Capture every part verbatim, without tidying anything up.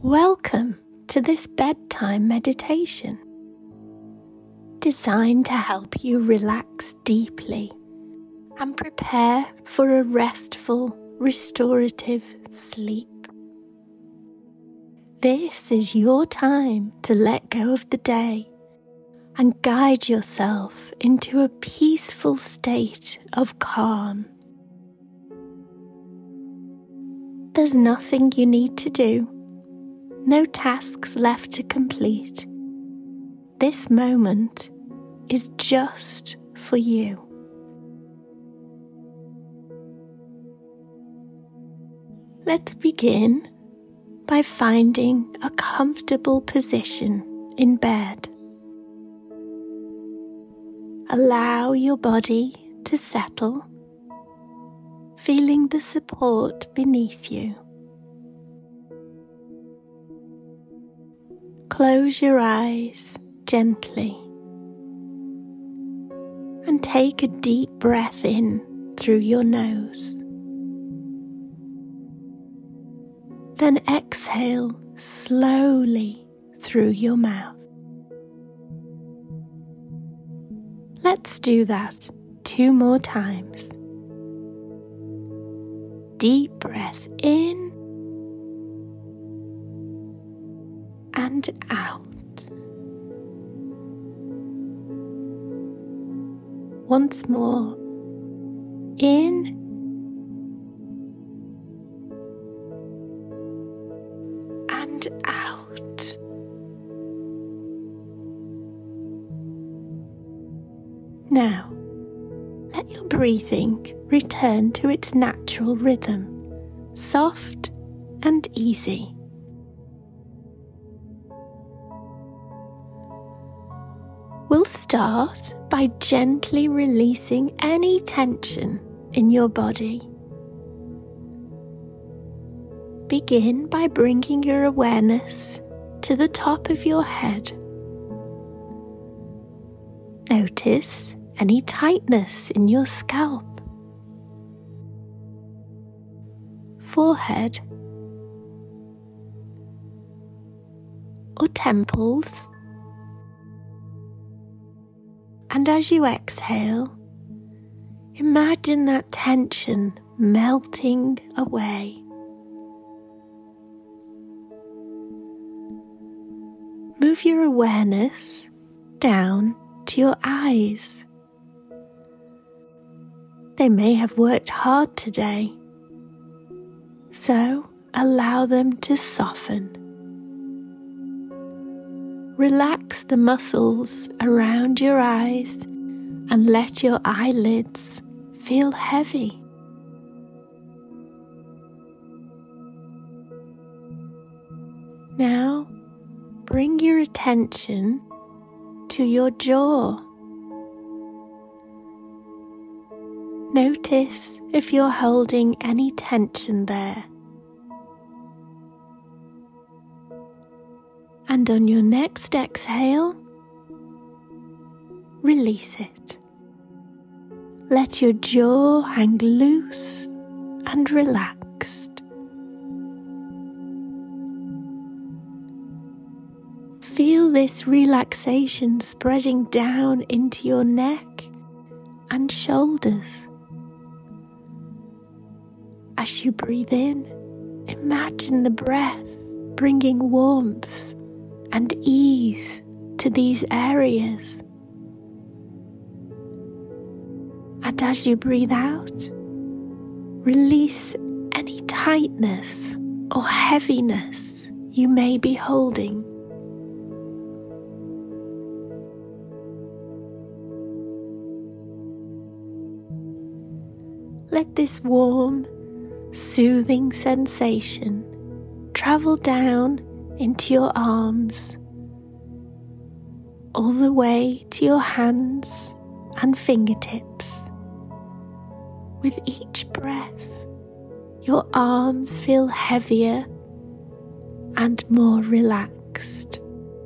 Welcome to this bedtime meditation, designed to help you relax deeply and prepare for a restful, restorative sleep. This is your time to let go of the day and guide yourself into a peaceful state of calm. There's nothing you need to do. No tasks left to complete. This moment is just for you. Let's begin by finding a comfortable position in bed. Allow your body to settle, feeling the support beneath you. Close your eyes gently and take a deep breath in through your nose. Then exhale slowly through your mouth. Let's do that two more times. Deep breath in and out. Once more, in and out. Now, let your breathing return to its natural rhythm, soft and easy. We'll start by gently releasing any tension in your body. Begin by bringing your awareness to the top of your head. Notice any tightness in your scalp, forehead, or temples. And as you exhale, imagine that tension melting away. Move your awareness down to your eyes. They may have worked hard today, so allow them to soften. Relax the muscles around your eyes and let your eyelids feel heavy. Now, bring your attention to your jaw. Notice if you're holding any tension there. And on your next exhale, release it. Let your jaw hang loose and relaxed. Feel this relaxation spreading down into your neck and shoulders. As you breathe in, imagine the breath bringing warmth and ease to these areas. And as you breathe out, release any tightness or heaviness you may be holding. Let this warm, soothing sensation travel down into your arms, all the way to your hands and fingertips. With each breath, your arms feel heavier and more relaxed.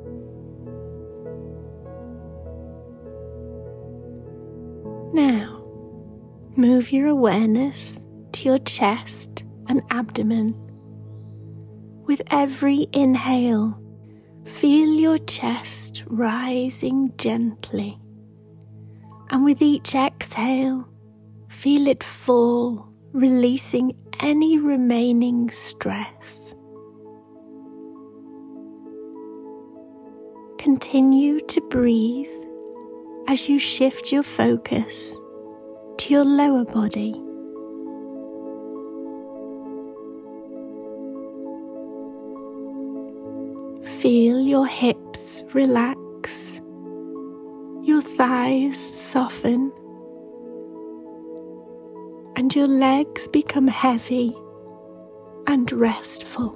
Now, move your awareness to your chest and abdomen, With every inhale, feel your chest rising gently, and with each exhale, feel it fall, releasing any remaining stress. Continue to breathe as you shift your focus to your lower body. Feel your hips relax, your thighs soften, and your legs become heavy and restful.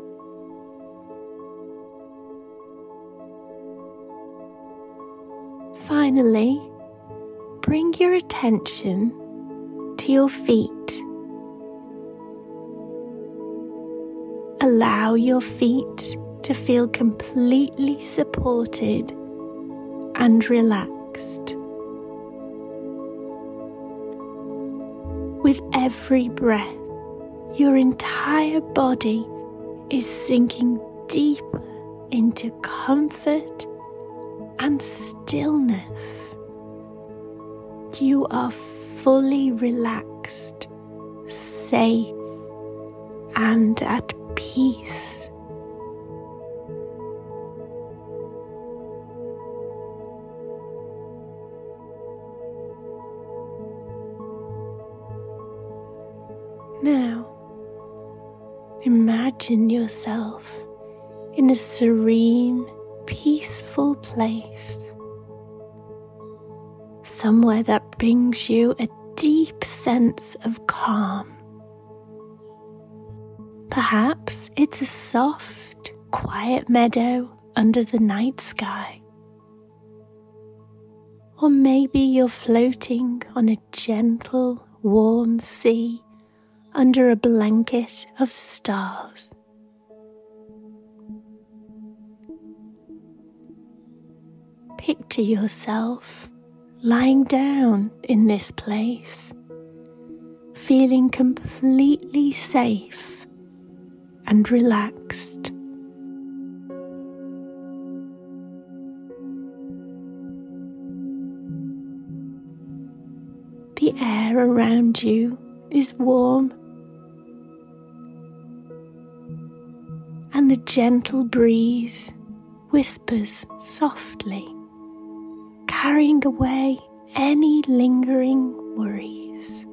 Finally, bring your attention to your feet. Allow your feet to feel completely supported and relaxed. With every breath, your entire body is sinking deeper into comfort and stillness. You are fully relaxed, safe, and at peace. Now, imagine yourself in a serene, peaceful place, somewhere that brings you a deep sense of calm. Perhaps it's a soft, quiet meadow under the night sky. Or maybe you're floating on a gentle, warm sea under a blanket of stars. Picture yourself lying down in this place, feeling completely safe and relaxed. The air around you is warm, and the gentle breeze whispers softly, carrying away any lingering worries.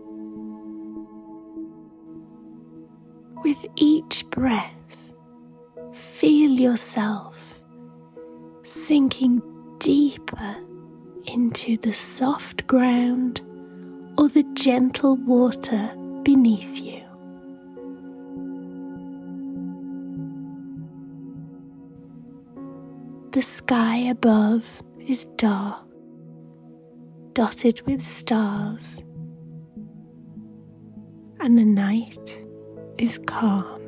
With each breath, feel yourself sinking deeper into the soft ground or the gentle water beneath you. The sky above is dark, dotted with stars, and the night is calm.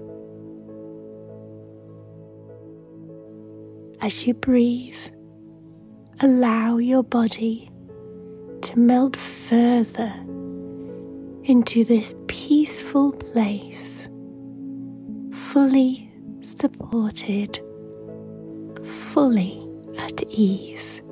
As you breathe, allow your body to melt further into this peaceful place, fully supported, fully at ease.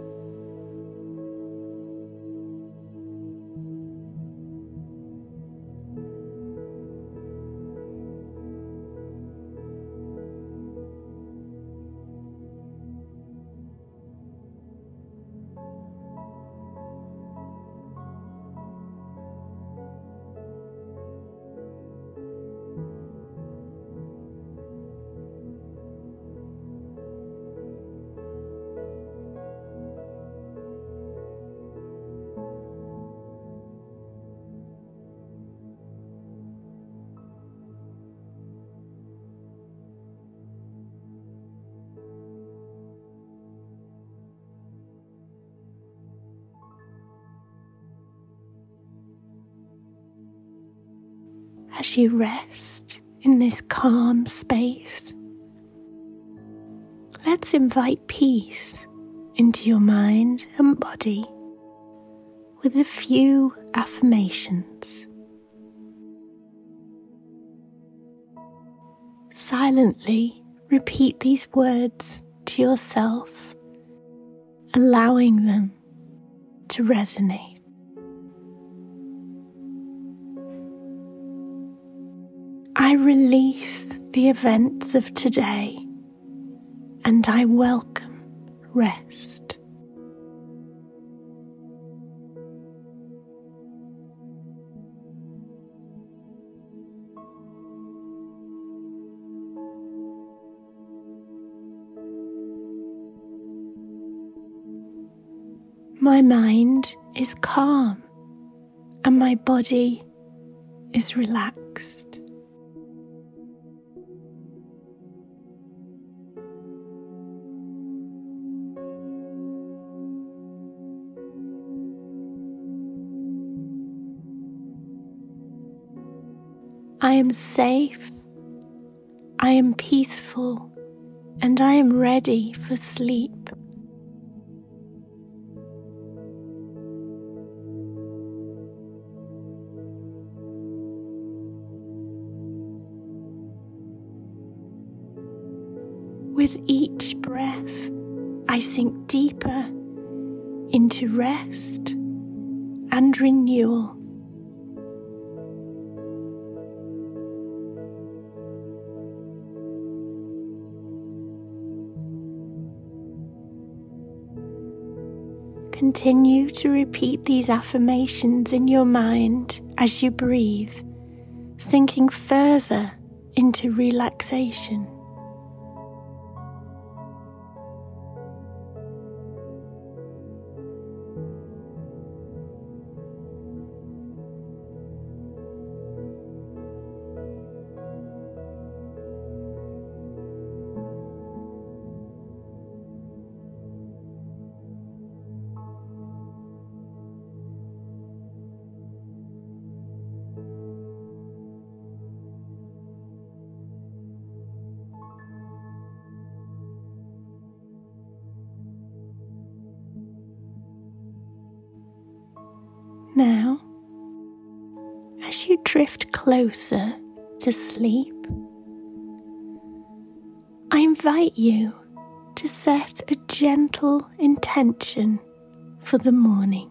As you rest in this calm space, let's invite peace into your mind and body with a few affirmations. Silently repeat these words to yourself, allowing them to resonate. I release the events of today and I welcome rest. My mind is calm and my body is relaxed. I am safe, I am peaceful, and I am ready for sleep. With each breath, I sink deeper into rest and renewal. Continue to repeat these affirmations in your mind as you breathe, sinking further into relaxation. Now, as you drift closer to sleep, I invite you to set a gentle intention for the morning.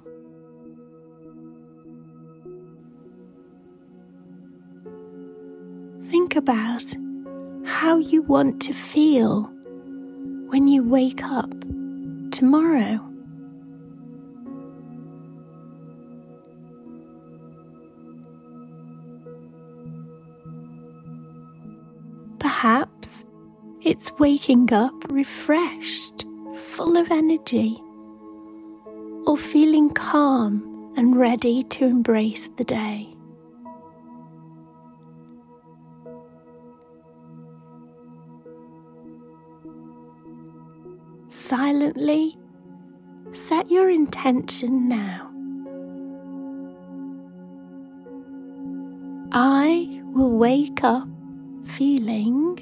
Think about how you want to feel when you wake up tomorrow. Perhaps it's waking up refreshed, full of energy, or feeling calm and ready to embrace the day. Silently set your intention now. I will wake up feeling.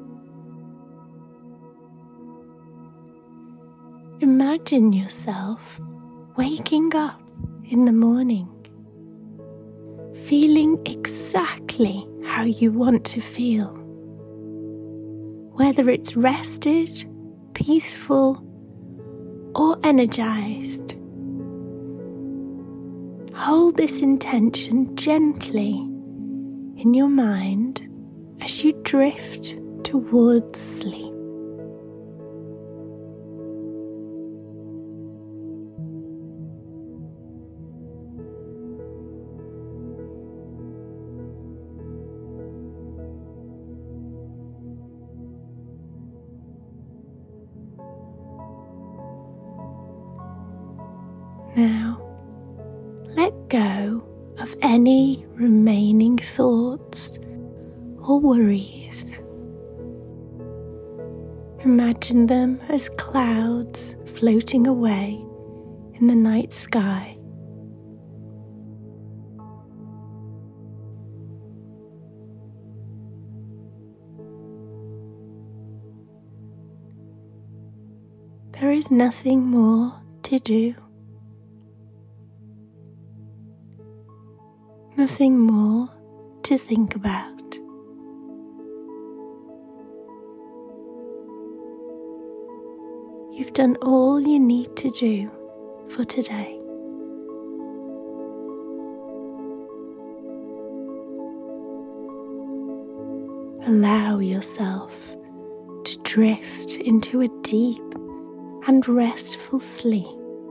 Imagine yourself waking up in the morning, feeling exactly how you want to feel. Whether it's rested, peaceful, or energized. Hold this intention gently in your mind as you drift towards sleep. Now, let go of any remaining thoughts or worries. Imagine them as clouds floating away in the night sky. There is nothing more to do. Nothing more to think about. You've done all you need to do for today. Allow yourself to drift into a deep and restful sleep,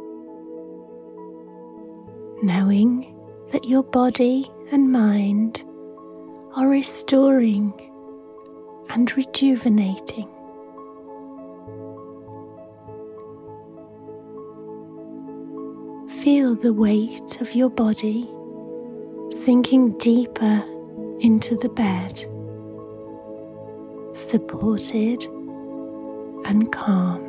knowing that your body and mind are restoring and rejuvenating. Feel the weight of your body sinking deeper into the bed, supported and calm.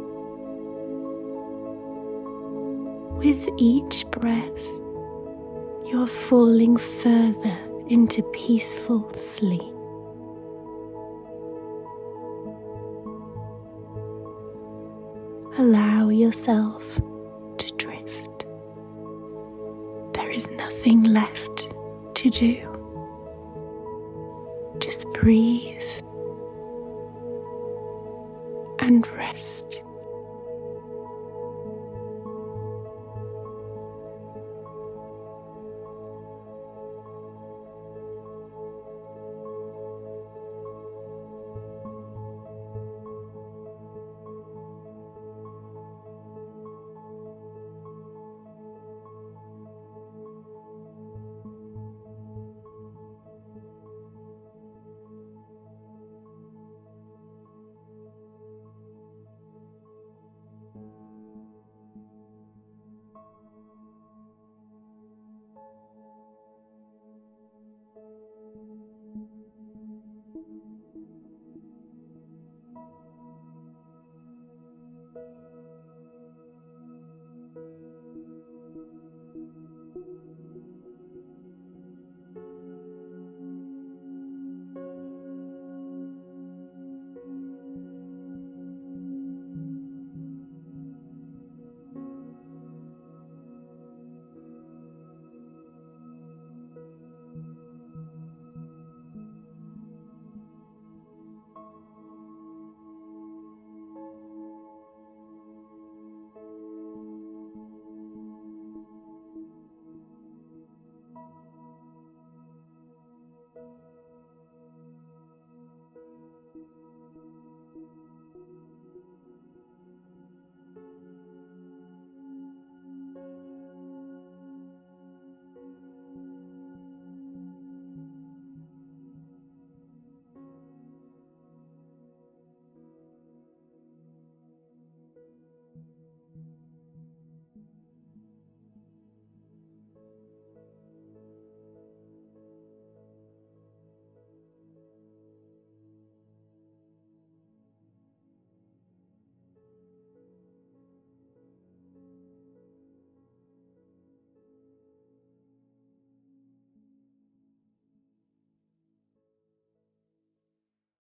With each breath, you're falling further into peaceful sleep. Allow yourself to drift. There is nothing left to do. Just breathe and rest.